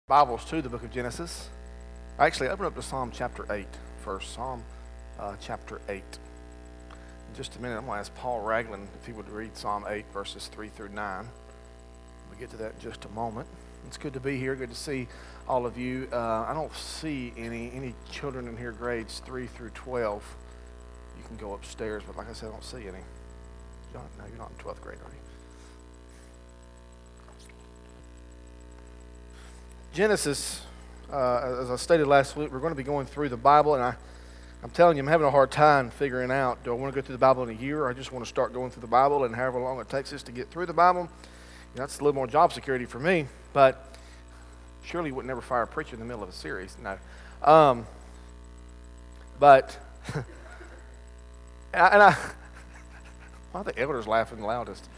Bibles to the book of Genesis. Actually, open up to Psalm chapter 8 first. Psalm chapter 8. In just a minute, I'm going to ask Paul Ragland if he would read Psalm 8, verses 3 through 9. We'll get to that in just a moment. It's good to be here. Good to see all of you. I don't see any children in here grades 3 through 12. You can go upstairs, but like I said, I don't see any. No, you're not in 12th grade, are you? Genesis, as I stated last week, we're going to be going through the Bible, and I'm telling you, I'm having a hard time figuring out, do I want to go through the Bible in a year, or I just want to start going through the Bible, and however long it takes us to get through the Bible, that's a little more job security for me, but surely you would never fire a preacher in the middle of a series, no. But, I the elders laughing the loudest.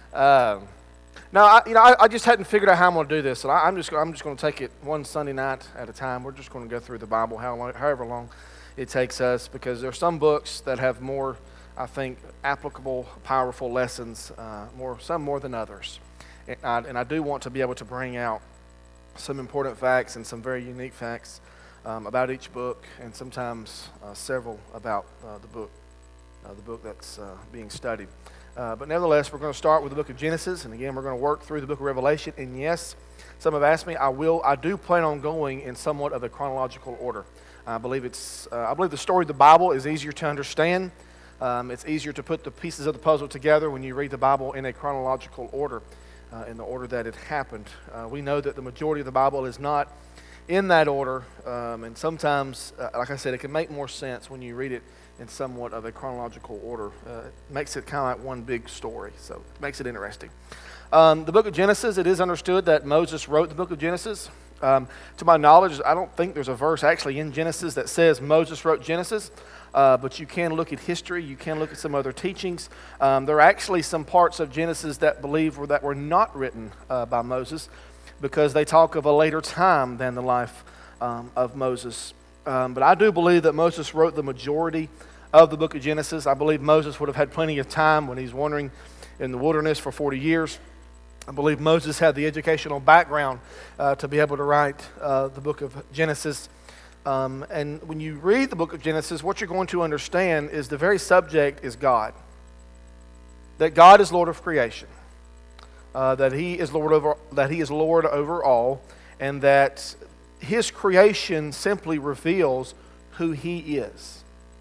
No, I just hadn't figured out how I'm going to do this, and I'm just going to take it one Sunday night at a time. We're just going to go through the Bible however long it takes us, because there are some books that have more, I think, applicable, powerful lessons, some more than others. And I do want to be able to bring out some important facts and some very unique facts about each book, and sometimes several about the book that's being studied. But nevertheless, we're going to start with the book of Genesis, and again, we're going to work through the book of Revelation. And yes, some have asked me, I do plan on going in somewhat of a chronological order. I believe the story of the Bible is easier to understand. It's easier to put the pieces of the puzzle together when you read the Bible in a chronological order, in the order that it happened. We know that the majority of the Bible is not in that order, and sometimes, like I said, it can make more sense when you read it in somewhat of a chronological order. It makes it kind of like one big story, so it makes it interesting. The book of Genesis, it is understood that Moses wrote the book of Genesis. To my knowledge, I don't think there's a verse actually in Genesis that says Moses wrote Genesis, but you can look at history, you can look at some other teachings. There are actually some parts of Genesis that were not written by Moses, because they talk of a later time than the life of Moses. But I do believe that Moses wrote the majority of the book of Genesis. I believe Moses would have had plenty of time when he's wandering in the wilderness for 40 years. I believe Moses had the educational background to be able to write the book of Genesis. And when you read the book of Genesis, what you're going to understand is the very subject is God. That God is Lord of creation. That He is Lord over all, and that His creation simply reveals who He is.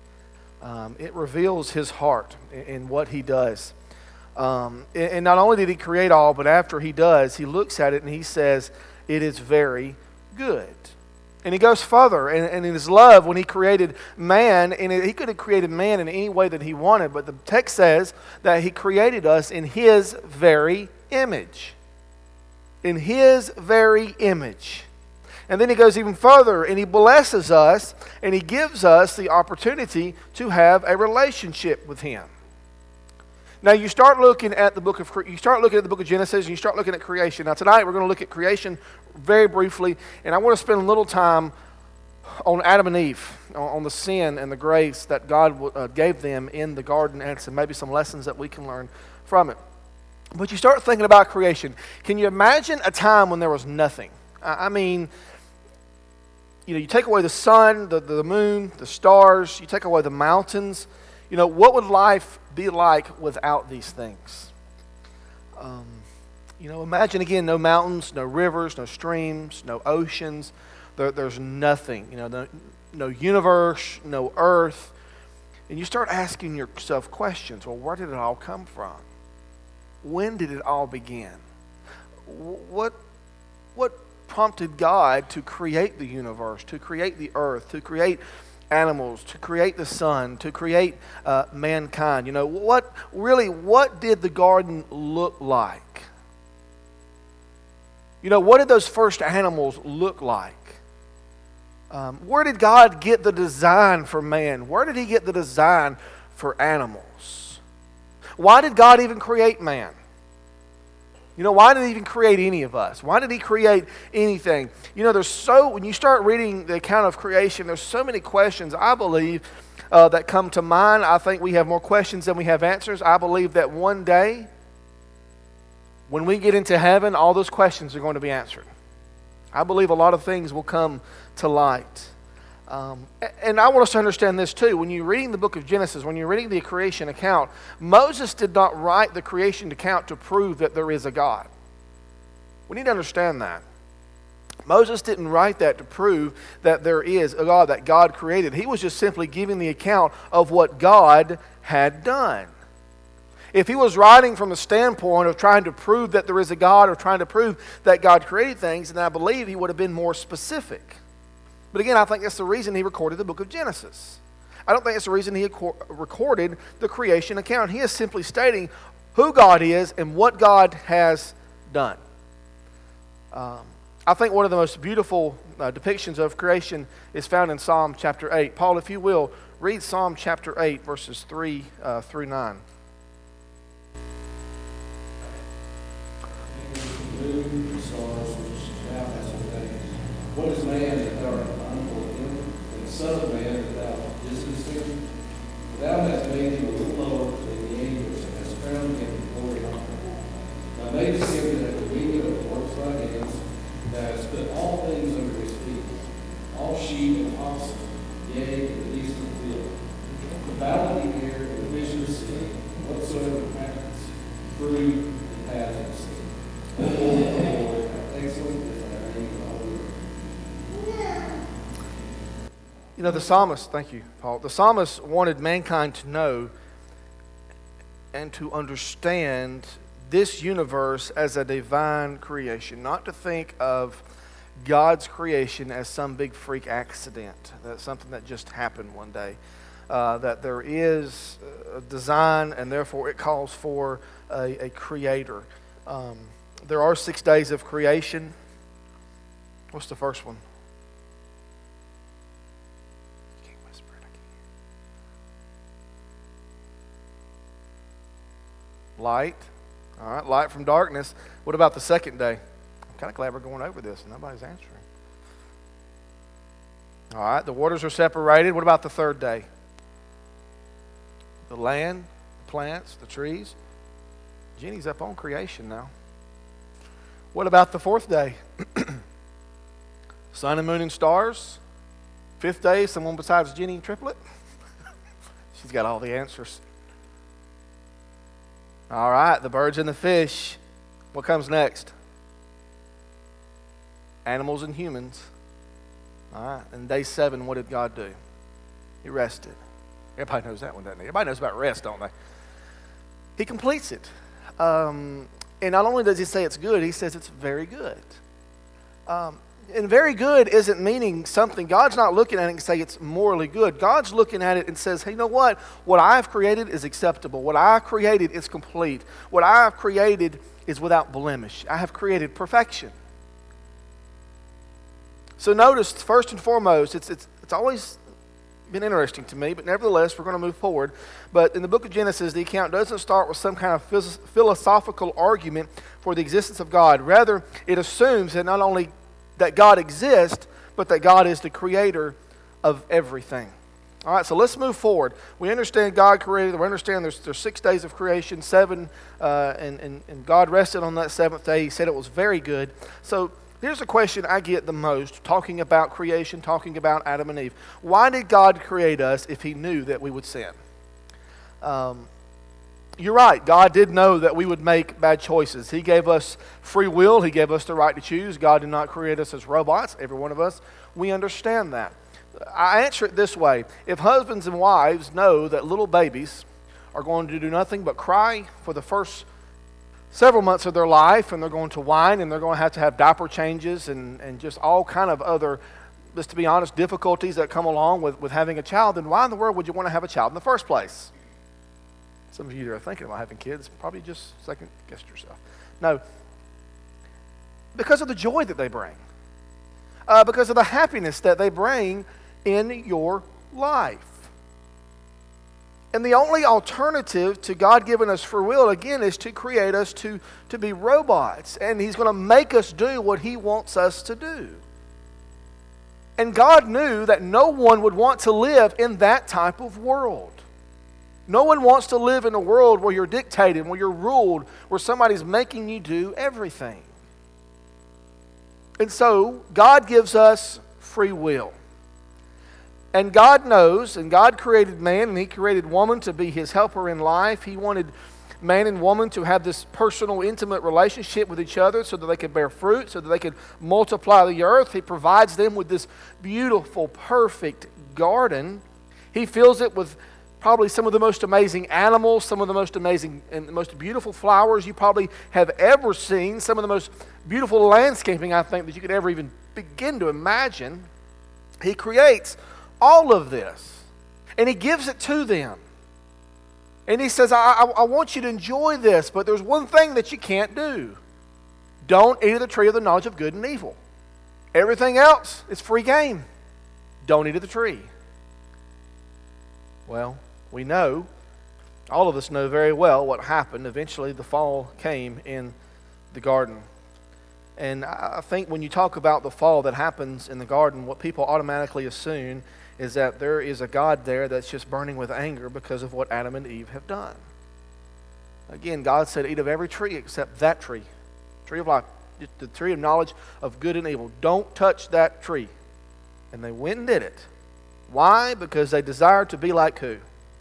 It reveals His heart in what He does. And not only did He create all, but after He does, He looks at it and He says, it is very good. And He goes further, and in His love, when He created man, and He could have created man in any way that He wanted, but the text says that He created us in His very image. In His very image. And then He goes even further, and He blesses us, and He gives us the opportunity to have a relationship with Him. Now you start looking at the book of Genesis, and you start looking at creation. Now tonight we're going to look at creation very briefly, and I want to spend a little time on Adam and Eve, on the sin and the grace that God gave them in the garden, and maybe some lessons that we can learn from it. But you start thinking about creation. Can you imagine a time when there was nothing? I mean, you take away the sun, the moon, the stars, you take away the mountains. What would life be like without these things? Imagine again, no mountains, no rivers, no streams, no oceans. There's nothing. No universe, no earth. And you start asking yourself questions. Well, where did it all come from? When did it all begin? What prompted God to create the universe, to create the earth, to create animals, to create the sun, to create mankind? What did the garden look like? What did those first animals look like? Where did God get the design for man? Where did He get the design for animals? Why did God even create man? Why did He even create any of us? Why did He create anything? When you start reading the account of creation, there's so many questions, I believe, that come to mind. I think we have more questions than we have answers. I believe that one day, when we get into heaven, all those questions are going to be answered. I believe a lot of things will come to light. And I want us to understand this too. When you're reading the book of Genesis, when you're reading the creation account, Moses did not write the creation account to prove that there is a God. We need to understand that. Moses didn't write that to prove that there is a God, that God created. He was just simply giving the account of what God had done. If he was writing from the standpoint of trying to prove that there is a God or trying to prove that God created things, then I believe he would have been more specific. But again, I think that's the reason he recorded the book of Genesis. I don't think that's the reason he recorded the creation account. He is simply stating who God is and what God has done. I think one of the most beautiful depictions of creation is found in Psalm chapter 8. Paul, if you will, read Psalm chapter 8, verses 3 through 9. What is man that thou art mindful of him, and the Son of Man that thou visitest him? Thou hast made him a little lower than the angels, and hast crowned him with glory and honor. Thou madest him that the dominion of the works of thy hands. Thou hast put all things under his feet, all sheep and oxen, yea, and the beasts of the field, the fowl of the air, and the fish of the sea, whatsoever happens, fruit and path of the sea. O Lord, how excellent is thy name in all the earth. You know, the psalmist, thank you, Paul. The psalmist wanted mankind to know and to understand this universe as a divine creation, not to think of God's creation as some big freak accident, that's something that just happened one day, that there is a design and therefore it calls for a creator. There are 6 days of creation. What's the first one? Light. All right, light from darkness. What about the second day? I'm kind of glad we're going over this and nobody's answering. All right, the waters are separated. What about the third day? The land, the plants, the trees. Jenny's up on creation now. What about the fourth day? Sun and moon and stars. Fifth day, someone besides Jenny and Triplet. She's got all the answers. All right, the birds and the fish. What comes next? Animals and humans. All right, and day 7, what did God do? He rested. Everybody knows that one, doesn't he? Everybody knows about rest, don't they? He completes it. And not only does he say it's good, he says it's very good. And very good isn't meaning something. God's not looking at it and say it's morally good. God's looking at it and says, hey, you know what? What I've created is acceptable. What I created is complete. What I have created is without blemish. I have created perfection. So notice, first and foremost, it's always been interesting to me, but nevertheless, we're going to move forward. But in the book of Genesis, the account doesn't start with some kind of philosophical argument for the existence of God. Rather, it assumes that not only that God exists, but that God is the creator of everything. All right, so let's move forward. We understand God created. We understand there's 6 days of creation, 7, and God rested on that 7th day. He said it was very good. So here's the question I get the most, talking about creation, talking about Adam and Eve. Why did God create us if he knew that we would sin? You're right. God did know that we would make bad choices. He gave us free will. He gave us the right to choose. God did not create us as robots, every one of us. We understand that. I answer it this way. If husbands and wives know that little babies are going to do nothing but cry for the first several months of their life, and they're going to whine, and they're going to have diaper changes and just all kind of other, just to be honest, difficulties that come along with having a child, then why in the world would you want to have a child in the first place? Some of you that are thinking about having kids probably just second guessed yourself. No, because of the joy that they bring, because of the happiness that they bring in your life. And the only alternative to God giving us free will, again, is to create us to be robots. And he's going to make us do what he wants us to do. And God knew that no one would want to live in that type of world. No one wants to live in a world where you're dictated, where you're ruled, where somebody's making you do everything. And so, God gives us free will. And God knows, and God created man, and He created woman to be His helper in life. He wanted man and woman to have this personal, intimate relationship with each other so that they could bear fruit, so that they could multiply the earth. He provides them with this beautiful, perfect garden. He fills it with probably some of the most amazing animals, some of the most amazing and most beautiful flowers you probably have ever seen, some of the most beautiful landscaping, I think, that you could ever even begin to imagine. He creates all of this, and He gives it to them. And He says, I want you to enjoy this, but there's one thing that you can't do. Don't eat of the tree of the knowledge of good and evil. Everything else is free game. Don't eat of the tree. Well, we know, all of us know very well what happened. Eventually, the fall came in the garden. And I think when you talk about the fall that happens in the garden, what people automatically assume is that there is a God there that's just burning with anger because of what Adam and Eve have done. Again, God said, eat of every tree except that tree, tree of life, the tree of knowledge of good and evil. Don't touch that tree. And they went and did it. Why? Because they desired to be like who?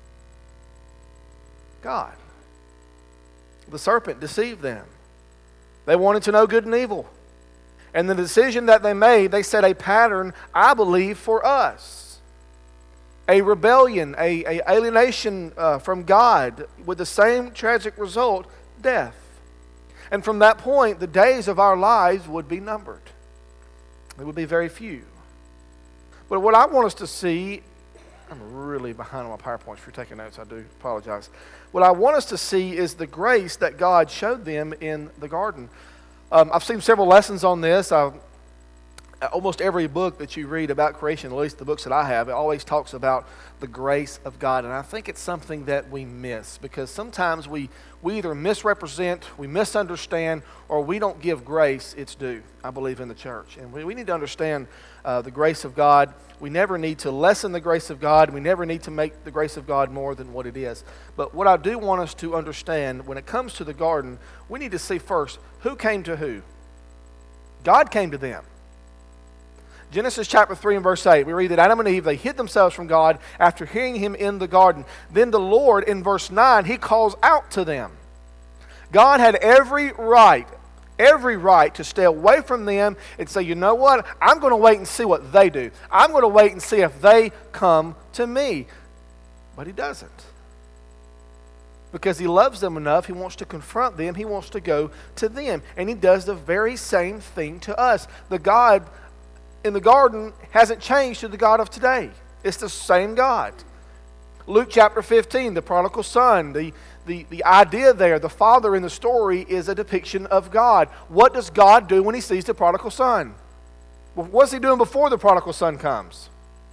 God. The serpent deceived them. They wanted to know good and evil. And the decision that they made, they set a pattern, I believe, for us. A rebellion, a alienation from God with the same tragic result, death. And from that point, the days of our lives would be numbered. There would be very few. But what I want us to see, I'm really behind on my PowerPoints. If you're taking notes, I do apologize. What I want us to see is the grace that God showed them in the garden. I've seen several lessons on this. Almost every book that you read about creation, at least the books that I have, it always talks about the grace of God. And I think it's something that we miss because sometimes we either misrepresent, we misunderstand, or we don't give grace its due, I believe, in the church. And we need to understand the grace of God. We never need to lessen the grace of God. We never need to make the grace of God more than what it is. But what I do want us to understand, when it comes to the garden, we need to see first, who came to who? God came to them. Genesis chapter 3 and verse 8, we read that Adam and Eve, they hid themselves from God after hearing Him in the garden. Then the Lord, in verse 9, He calls out to them. God had every right to stay away from them and say, you know what, I'm going to wait and see what they do. I'm going to wait and see if they come to me. But He doesn't. Because He loves them enough, He wants to confront them, He wants to go to them. And He does the very same thing to us. The God in the garden hasn't changed to the God of today. It's the same God. Luke chapter 15, the prodigal son, the idea there, the father in the story is a depiction of God. What does God do when He sees the prodigal son? Well, what's He doing before the prodigal son comes?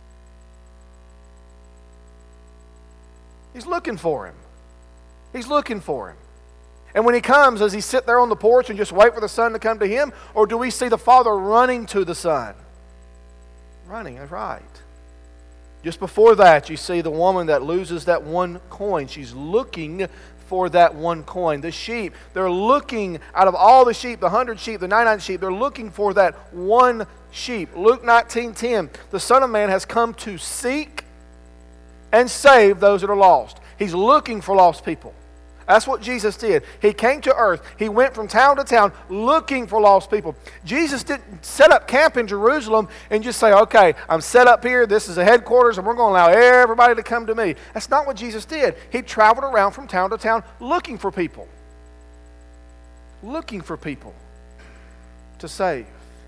He's looking for him. He's looking for him. And when he comes, does he sit there on the porch and just wait for the son to come to him? Or do we see the father running to the son? Running, that's right. Just before that, you see the woman that loses that one coin. She's looking for that one coin. The sheep, they're looking out of all the sheep, the 100 sheep, the 99 sheep, they're looking for that one sheep. Luke 19:10, the Son of Man has come to seek and save those that are lost. He's looking for lost people. That's what Jesus did. He came to earth. He went from town to town looking for lost people. Jesus didn't set up camp in Jerusalem and just say, okay, I'm set up here. This is the headquarters and we're going to allow everybody to come to me. That's not what Jesus did. He traveled around from town to town looking for people. Looking for people to save.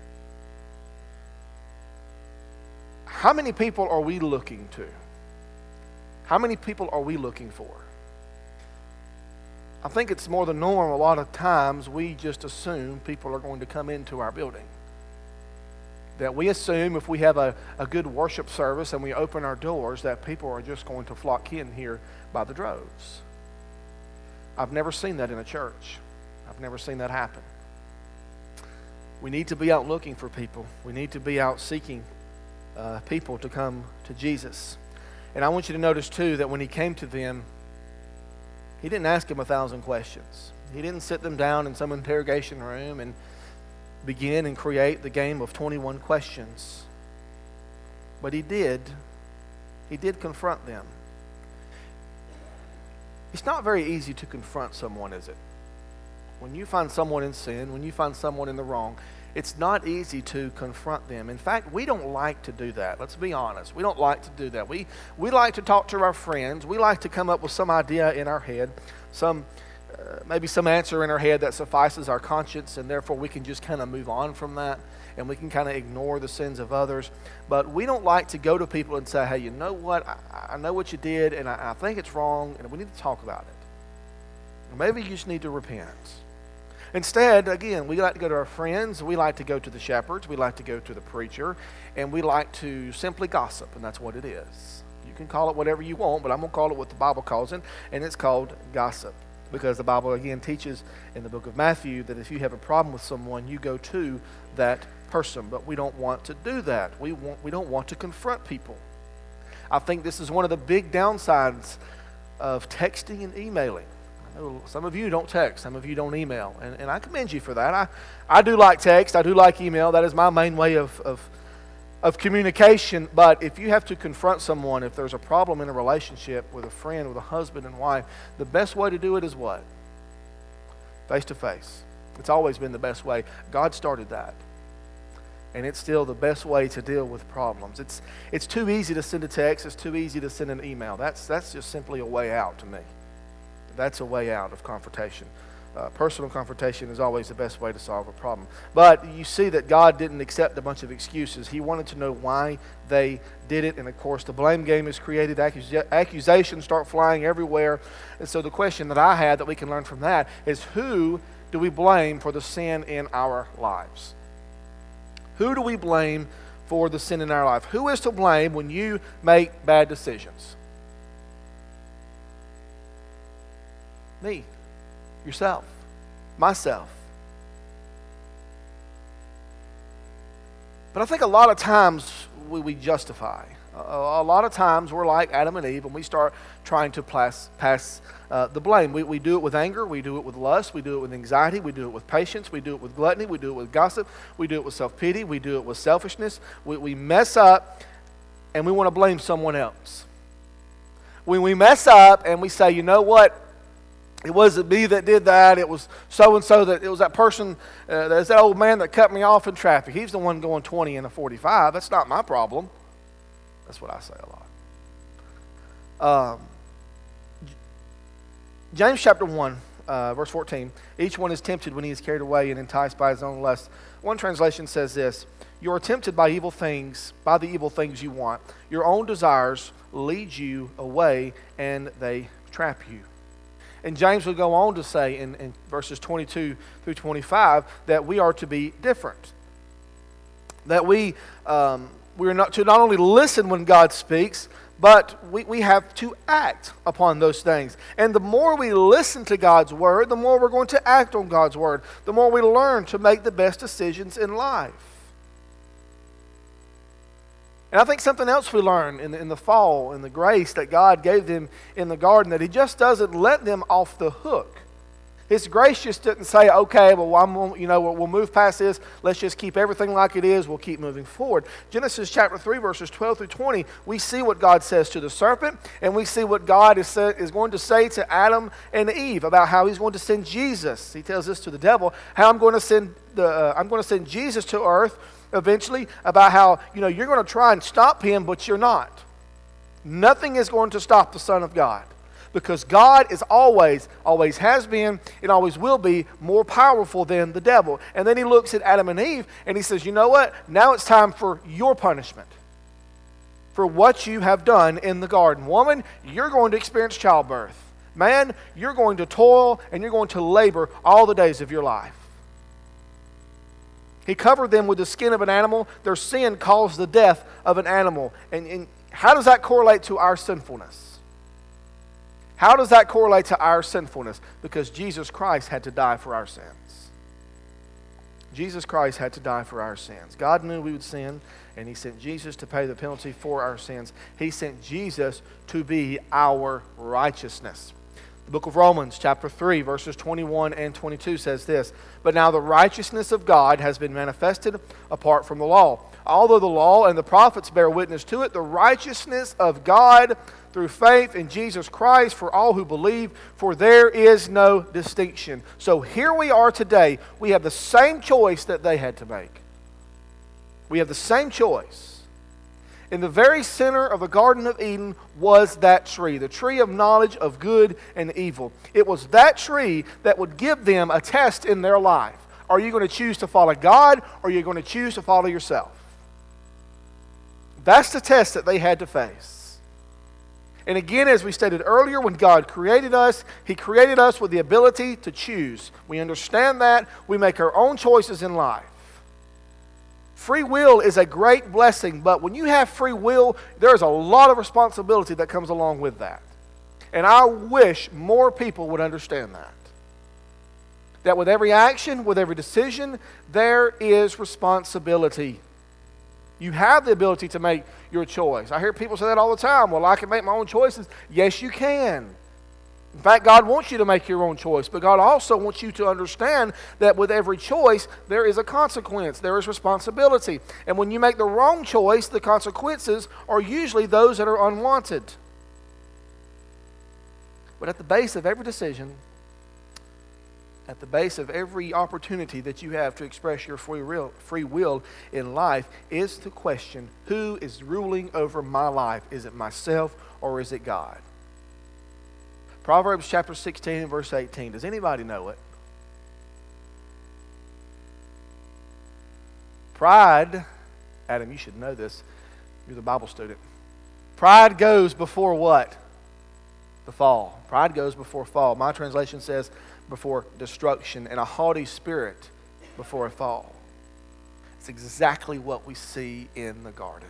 How many people are we looking to? How many people are we looking for? I think it's more the norm. A lot of times we just assume people are going to come into our building. That we assume if we have a good worship service and we open our doors that people are just going to flock in here by the droves. I've never seen that in a church. I've never seen that happen. We need to be out looking for people. We need to be out seeking people to come to Jesus. And I want you to notice too that when He came to them, He didn't ask them 1,000 questions. He didn't sit them down in some interrogation room and begin and create the game of 21 questions. But he did confront them. It's not very easy to confront someone, is it? When you find someone in sin, when you find someone in the wrong, it's not easy to confront them. In fact, we don't like to do that. Let's be honest. We don't like to do that. We like to talk to our friends. We like to come up with some idea in our head, maybe some answer in our head that suffices our conscience, and therefore we can just kind of move on from that, and we can kind of ignore the sins of others. But we don't like to go to people and say, hey, you know what? I know what you did, and I think it's wrong, and we need to talk about it. Or maybe you just need to repent. Instead, again, we like to go to our friends, we like to go to the shepherds, we like to go to the preacher, and we like to simply gossip, and that's what it is. You can call it whatever you want, but I'm going to call it what the Bible calls it, and it's called gossip. Because the Bible, again, teaches in the book of Matthew that if you have a problem with someone, you go to that person. But we don't want to do that. We don't want to confront people. I think this is one of the big downsides of texting and emailing. I know some of you don't text, some of you don't email, and I commend you for that. I do like text, I do like email. That is my main way of communication. But if you have to confront someone, if there's a problem in a relationship with a friend, with a husband and wife, the best way to do it is what? Face to face. It's always been the best way. God started that. And it's still the best way to deal with problems. It's too easy to send a text. It's too easy to send an email. That's just simply a way out to me. That's a way out of confrontation. Personal confrontation is always the best way to solve a problem. But you see that God didn't accept a bunch of excuses. He wanted to know why they did it. And of course, the blame game is created. Accusations start flying everywhere. And so the question that I had that we can learn from that is, who do we blame for the sin in our lives? Who do we blame for the sin in our life? Who is to blame when you make bad decisions? Me. Yourself. Myself. But I think a lot of times we justify. A lot of times we're like Adam and Eve and we start trying to pass the blame. We do it with anger, we do it with lust, we do it with anxiety, we do it with patience, we do it with gluttony, we do it with gossip, we do it with self-pity, we do it with selfishness. We mess up and we want to blame someone else. When we mess up and we say, you know what? It wasn't me that did that. It was so-and-so that it was that person, there's that old man that cut me off in traffic. He's the one going 20 in a 45. That's not my problem. That's what I say a lot. James chapter 1, verse 14. Each one is tempted when he is carried away and enticed by his own lust. One translation says this: you are tempted by evil things, by the evil things you want. Your own desires lead you away and they trap you. And James would go on to say in verses 22 through 25 that we are to be different. That we are not to not only listen when God speaks, but we have to act upon those things. And the more we listen to God's word, the more we're going to act on God's word. The more we learn to make the best decisions in life. And I think something else we learn in the fall, in the grace that God gave them in the garden, that He just doesn't let them off the hook. His grace just didn't say, okay, well, we'll move past this. Let's just keep everything like it is. We'll keep moving forward. Genesis chapter 3, verses 12 through 20, we see what God says to the serpent, and we see what God is going to say to Adam and Eve about how He's going to send Jesus. He tells this to the devil, how I'm going to send Jesus to earth eventually, about how you're going to try and stop Him, but you're not. Nothing is going to stop the Son of God. Because God is always has been, and always will be more powerful than the devil. And then He looks at Adam and Eve and He says, you know what? Now it's time for your punishment. For what you have done in the garden. Woman, you're going to experience childbirth. Man, you're going to toil and you're going to labor all the days of your life. He covered them with the skin of an animal. Their sin caused the death of an animal. And how does that correlate to our sinfulness? How does that correlate to our sinfulness? Because Jesus Christ had to die for our sins. Jesus Christ had to die for our sins. God knew we would sin, and He sent Jesus to pay the penalty for our sins. He sent Jesus to be our righteousness. The book of Romans, chapter 3, verses 21 and 22 says this, "But now the righteousness of God has been manifested apart from the law. Although the law and the prophets bear witness to it, the righteousness of God through faith in Jesus Christ for all who believe, for there is no distinction." So here we are today. We have the same choice that they had to make. We have the same choice. In the very center of the Garden of Eden was that tree, the tree of knowledge of good and evil. It was that tree that would give them a test in their life. Are you going to choose to follow God, or are you going to choose to follow yourself? That's the test that they had to face. And again, as we stated earlier, when God created us, He created us with the ability to choose. We understand that. We make our own choices in life. Free will is a great blessing, but when you have free will, there is a lot of responsibility that comes along with that. And I wish more people would understand that. That with every action, with every decision, there is responsibility. You have the ability to make your choice. I hear people say that all the time. Well, I can make my own choices. Yes, you can. In fact, God wants you to make your own choice, but God also wants you to understand that with every choice, there is a consequence, there is responsibility. And when you make the wrong choice, the consequences are usually those that are unwanted. But at the base of every decision, at the base of every opportunity that you have to express your free will in life is the question, who is ruling over my life? Is it myself or is it God? Proverbs chapter 16 verse 18. Does anybody know it? Pride, Adam, you should know this. You're the Bible student. Pride goes before what? The fall. Pride goes before fall. My translation says before destruction, and a haughty spirit before a fall. It's exactly what we see in the garden.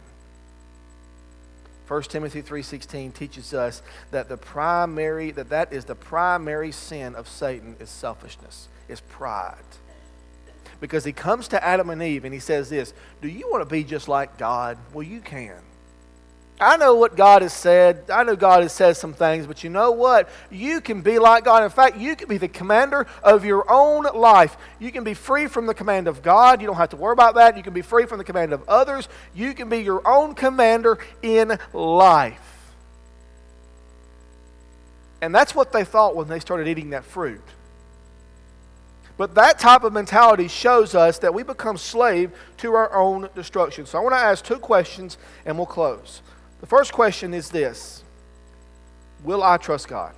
1 Timothy 3:16 teaches us that that is the primary sin of Satan is selfishness, is pride. Because he comes to Adam and Eve and he says this, do you want to be just like God? Well, you can. I know what God has said. I know God has said some things, but you know what? You can be like God. In fact, you can be the commander of your own life. You can be free from the command of God. You don't have to worry about that. You can be free from the command of others. You can be your own commander in life. And that's what they thought when they started eating that fruit. But that type of mentality shows us that we become slave to our own destruction. So I want to ask two questions and we'll close. The first question is this: will I trust God?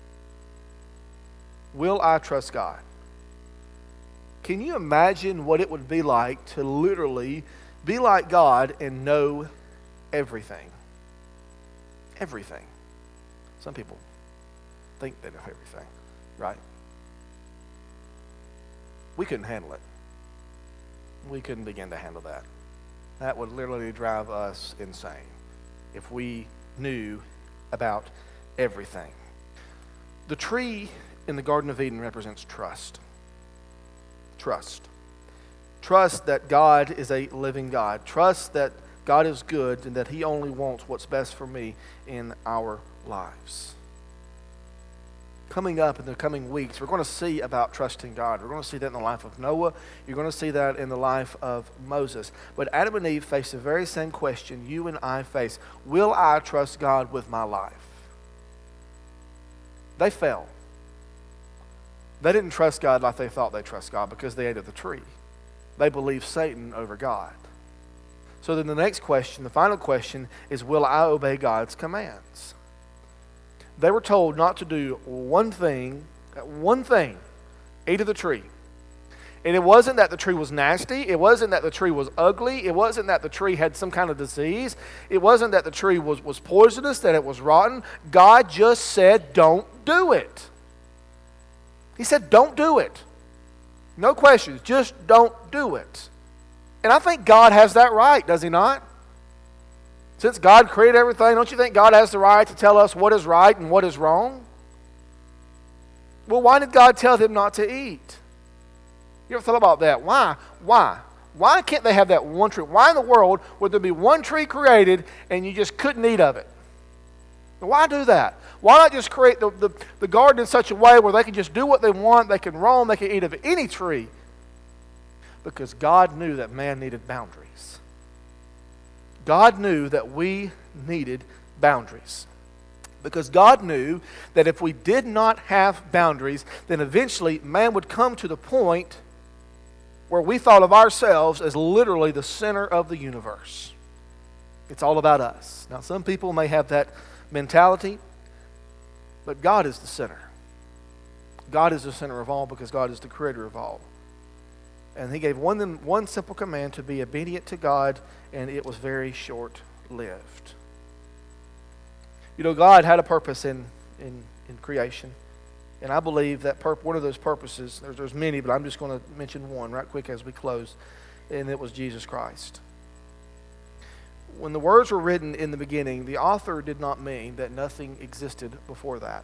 Will I trust God? Can you imagine what it would be like to literally be like God and know everything? Everything. Some people think they know everything, right? We couldn't handle it. We couldn't begin to handle that. That would literally drive us insane if we knew about everything. The tree in the Garden of Eden represents trust. Trust. Trust that God is a living God. Trust that God is good and that He only wants what's best for me in our lives. Coming up in the coming weeks, we're going to see about trusting God. We're going to see that in the life of Noah. You're going to see that in the life of Moses. But Adam and Eve faced the very same question you and I face. Will I trust God with my life? They fell. They didn't trust God like they thought they trust God because they ate of the tree. They believed Satan over God. So then the next question, the final question, is will I obey God's commands? They were told not to do one thing, eat of the tree. And it wasn't that the tree was nasty. It wasn't that the tree was ugly. It wasn't that the tree had some kind of disease. It wasn't that the tree was poisonous, that it was rotten. God just said, don't do it. He said, don't do it. No questions, just don't do it. And I think God has that right, does He not? Since God created everything, don't you think God has the right to tell us what is right and what is wrong? Well, why did God tell them not to eat? You ever thought about that? Why? Why can't they have that one tree? Why in the world would there be one tree created and you just couldn't eat of it? Why do that? Why not just create the garden in such a way where they can just do what they want, they can roam, they can eat of any tree? Because God knew that man needed boundaries. God knew that we needed boundaries. Because God knew that if we did not have boundaries, then eventually man would come to the point where we thought of ourselves as literally the center of the universe. It's all about us. Now, some people may have that mentality, but God is the center. God is the center of all because God is the creator of all. And He gave one simple command to be obedient to God, and it was very short-lived. You know, God had a purpose in creation. And I believe that one of those purposes, there's many, but I'm just going to mention one right quick as we close, and it was Jesus Christ. When the words were written in the beginning, the author did not mean that nothing existed before that.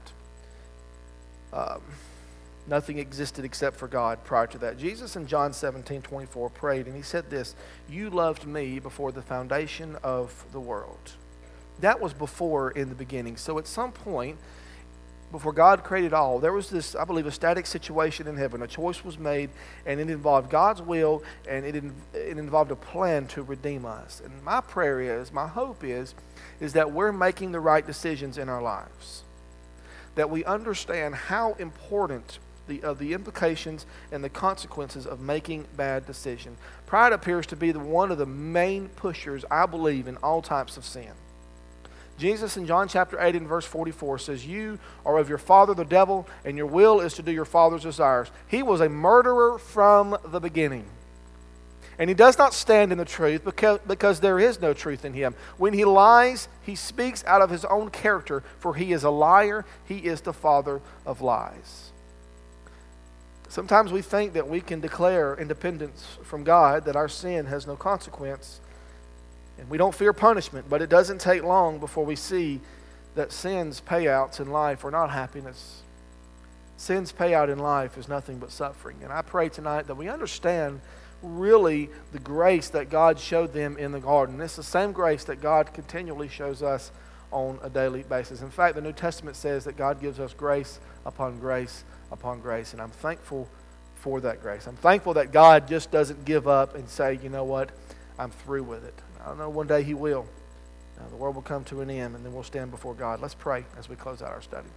Nothing existed except for God prior to that. Jesus in John 17:24 prayed, and He said this, "You loved me before the foundation of the world." That was before in the beginning. So at some point, before God created all, there was this, I believe, a static situation in heaven. A choice was made, and it involved God's will, and it involved a plan to redeem us. And my prayer is, my hope is that we're making the right decisions in our lives. That we understand how important the implications and the consequences of making bad decisions. Pride appears to be one of the main pushers, I believe, in all types of sin. Jesus in John chapter 8 and verse 44 says, "You are of your father the devil, and your will is to do your father's desires." He was a murderer from the beginning. And he does not stand in the truth because there is no truth in him. When he lies, he speaks out of his own character, for he is a liar. He is the father of lies. Sometimes we think that we can declare independence from God, that our sin has no consequence, and we don't fear punishment, but it doesn't take long before we see that sin's payouts in life are not happiness. Sin's payout in life is nothing but suffering. And I pray tonight that we understand really the grace that God showed them in the garden. It's the same grace that God continually shows us on a daily basis. In fact, the New Testament says that God gives us grace upon grace upon grace, and I'm thankful for that grace. I'm thankful that God just doesn't give up and say, you know what, I'm through with it. I know one day He will. The world will come to an end, and then we'll stand before God. Let's pray as we close out our study.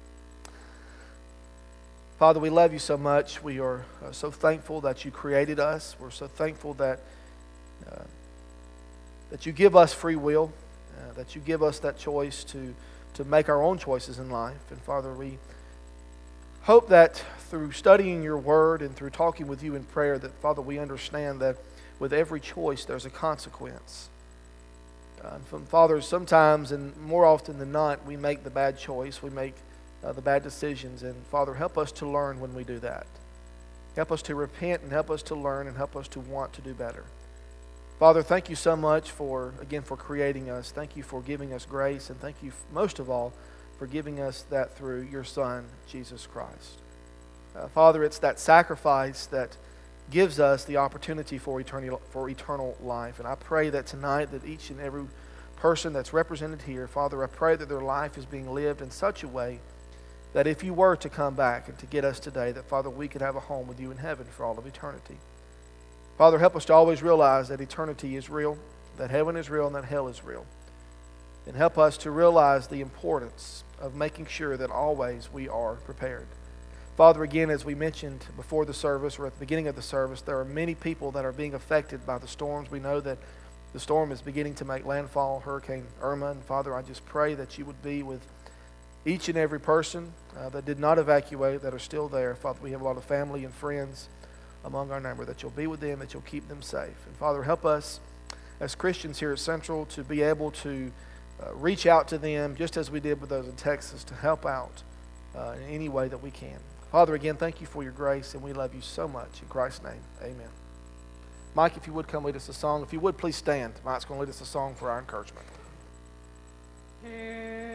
Father, we love You so much. We are so thankful that You created us. We're so thankful that You give us free will, that You give us that choice to make our own choices in life. And Father, we hope that through studying Your Word and through talking with You in prayer, that Father, we understand that with every choice there's a consequence. Father, sometimes and more often than not, we make the bad choice. We make the bad decisions. And Father, help us to learn when we do that. Help us to repent and help us to learn and help us to want to do better. Father, thank You so much for creating us. Thank You for giving us grace. And thank You most of all for giving us that through Your Son, Jesus Christ. Father, it's that sacrifice that gives us the opportunity for eternal life. And I pray that tonight that each and every person that's represented here, Father, I pray that their life is being lived in such a way that if You were to come back and to get us today, that, Father, we could have a home with You in heaven for all of eternity. Father, help us to always realize that eternity is real, that heaven is real, and that hell is real. And help us to realize the importance of making sure that always we are prepared. Father, again, as we mentioned before the service or at the beginning of the service, there are many people that are being affected by the storms. We know that the storm is beginning to make landfall, Hurricane Irma. And Father, I just pray that You would be with each and every person that did not evacuate, that are still there. Father, we have a lot of family and friends among our number, that You'll be with them, that You'll keep them safe. And Father, help us as Christians here at Central to be able to reach out to them, just as we did with those in Texas, to help out in any way that we can. Father, again, thank You for Your grace, and we love You so much. In Christ's name, amen. Mike, if you would come lead us a song. If you would, please stand. Mike's going to lead us a song for our encouragement.